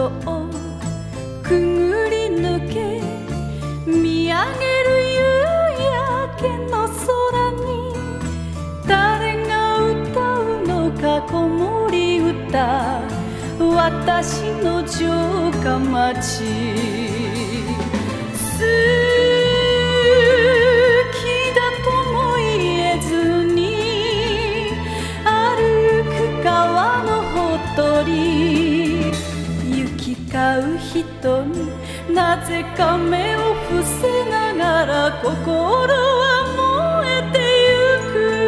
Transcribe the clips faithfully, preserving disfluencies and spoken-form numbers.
をくぐり抜け見上げる夕焼けの空に誰が歌うのか子守歌私の城下町好きだとも言えずに歩く川のほとり行き交う人になぜか目を伏せながら心は燃えてゆく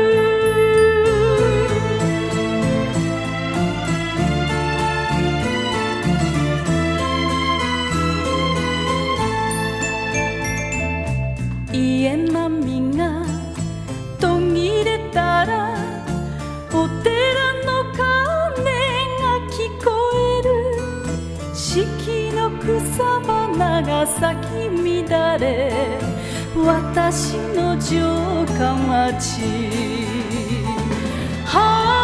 家波が途切れたらお寺の鐘が聞こえる四季の草花が咲き乱れ私の城下町橋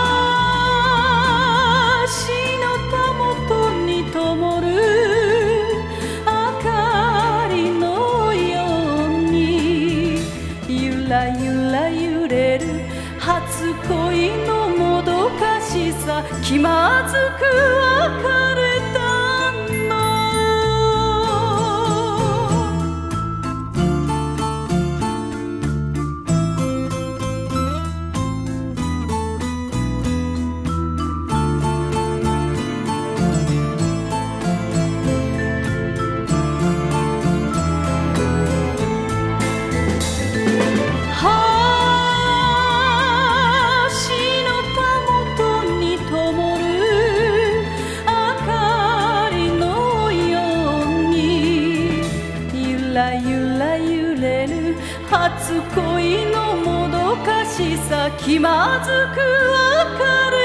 のたもとに灯る明かりのようにゆらゆら揺れる初恋のもどかしさ気まずく別れたゆら揺れる初恋のもどかしさ気まずく別れ